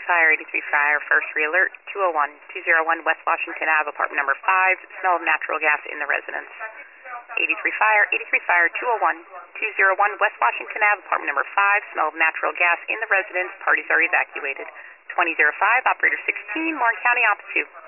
Fire, 83 Fire, first re-alert, 201 West Washington Ave, apartment number 5, smell of natural gas in the residence. 83 Fire, 201 West Washington Ave, apartment number 5, smell of natural gas in the residence, parties are evacuated. 2005, operator 16, Warren County, op 2.